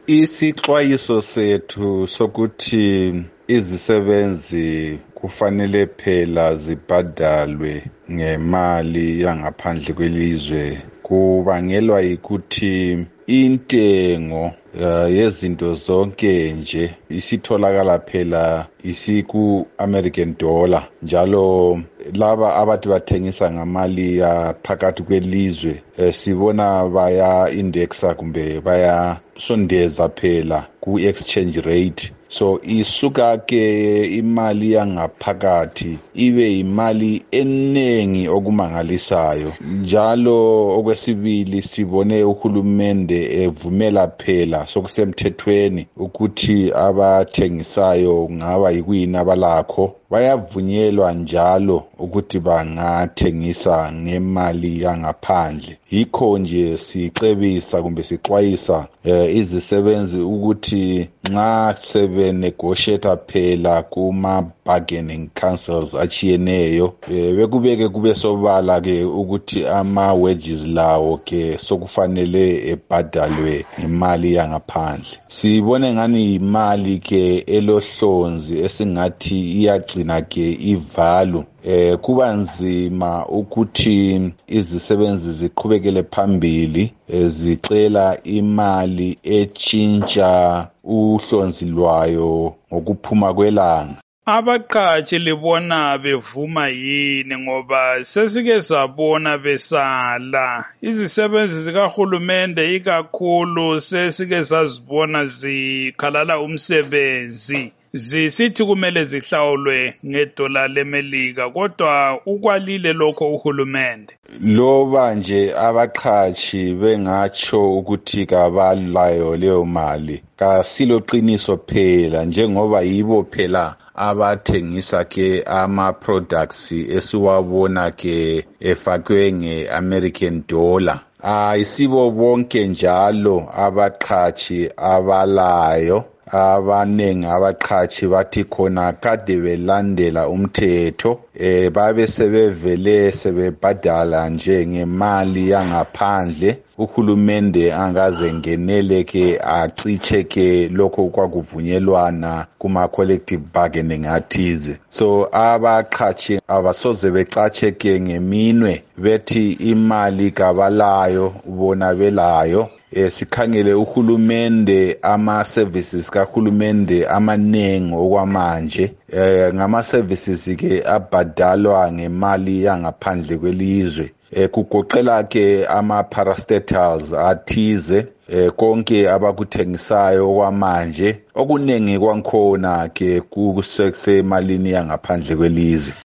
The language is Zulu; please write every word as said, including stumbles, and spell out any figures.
Isixwayiso sethu sokuthi izisebenzi kufanele phela zibhadalwe ngemali yangaphandle kwelizwe kubangelwa ukuthi intengo uh, yezinto zonke nje isitholakala phela isiku American dollar, njalo laba abathi bathengisa ngamali ya phakathi kwelizwe eh, sibona baya indexa kumbe baya sondeza phela ku exchange rate. So isuka ke imali yangaphakathi ibe imali enengi okumangalisayo. Njalo okwesibili sibone uhulumende evumela phela sokusemthethweni ukuthi abathengisayo ngaba yikuyini abalakho bayavunyelwa njalo ukuthi bangathengisa ngemali yangaphandle. Yikho nje sicebisa kumbe sixwayisa eh, izisebenzi ukuthi nxa sebe negotiate phela kuma bargaining councils achiyeneyo eh, bekubeke kube sobala ke ukuthi ama wages lawo ke sokufanele ebhadalwe imali yangaphandle. Sibone ngani imali ke elohlonzi esingathi iyagcina ke ivalu. Eh kuba nzima ukuthi izisebenzi ziqhubekele phambili zicela imali etshintsha uhlonzi lwayo ngokuphuma kwelanga. Abaqhashi libona bevuma yini ngoba sesike sabona besala izisebenzi zikahulumende ikakhulu sesike sazibona zikhalala umsebenzi zisithi kumele zihlawulwe ngedola lemelika, kodwa ukwalile lokho uhulumende. Loba nje abaqhashi bengatsho ukuthi kabalayo leyo mali kasilo qiniso phela, njengoba yibo phela abathengisa ke ama products esiwabona ke efakwe nge-American dollar. Ayisibo bonke njalo abaqhashi abalayo. Abanengi abaqhashi bathi khona kade belandela umthetho eh babe sebevele sebebhadala nje ngemali yangaphandle. Uhulumende angaze ngenele ke aciche ke lokho kwakuvunyelwana kuma collective bargaining athize. So abaqhashi abasoze becache ke ngeminwe bethi imali kabalayo bona belayo. Eh sikhangele uhulumende ama services kahulumende amanengi okwamanje eh ngama services ke abhadalwa ngemali yangaphandle kwelizwe. Eh kugoqela ke ama parastatals athize eh konke abakuthengisayo kwamanje okunengi kwankhona ke kusesemalini yangaphandle kwelizwe.